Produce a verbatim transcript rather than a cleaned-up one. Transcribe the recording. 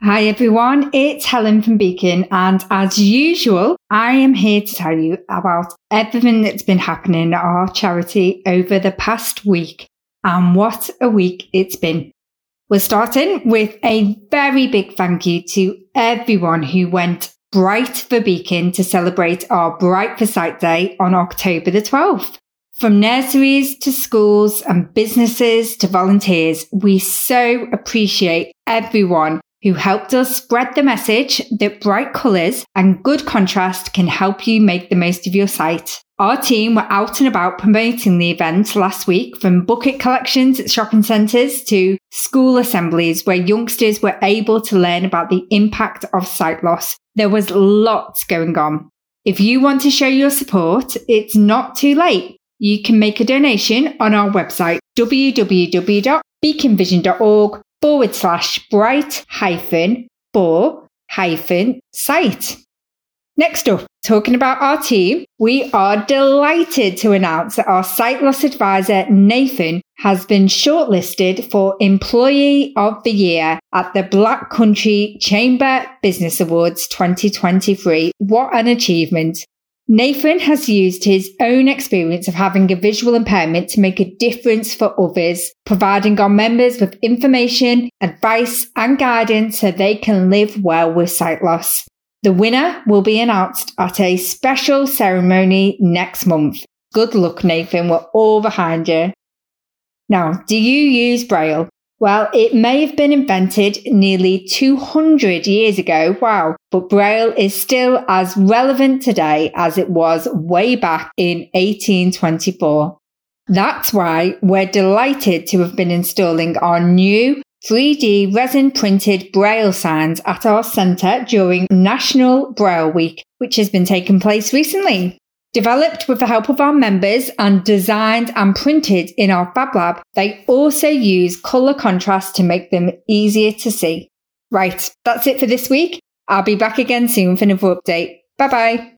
Hi everyone, it's Helen from Beacon, and as usual, I am here to tell you about everything that's been happening at our charity over the past week, and what a week it's been. We're starting with a very big thank you to everyone who went bright for Beacon to celebrate our Bright for Sight Day on October the twelfth. From nurseries to schools and businesses to volunteers, we so appreciate everyone who helped us spread the message that bright colours and good contrast can help you make the most of your sight. Our team were out and about promoting the event last week, from bucket collections at shopping centres to school assemblies where youngsters were able to learn about the impact of sight loss. There was lots going on. If you want to show your support, it's not too late. You can make a donation on our website, www.beaconvision.org forward slash bright hyphen for hyphen sight. Next up, talking about our team, we are delighted to announce that our sight loss advisor, Nathan, has been shortlisted for Employee of the Year at the Black Country Chamber Business Awards twenty twenty-three. What an achievement! Nathan has used his own experience of having a visual impairment to make a difference for others, providing our members with information, advice and guidance so they can live well with sight loss. The winner will be announced at a special ceremony next month. Good luck, Nathan. We're all behind you. Now, do you use Braille? Well, it may have been invented nearly two hundred years ago, wow, but Braille is still as relevant today as it was way back in eighteen twenty-four. That's why we're delighted to have been installing our new three D resin printed Braille signs at our centre during National Braille Week, which has been taking place recently. Developed with the help of our members and designed and printed in our Fab Lab, they also use colour contrast to make them easier to see. Right, that's it for this week. I'll be back again soon for another update. Bye bye.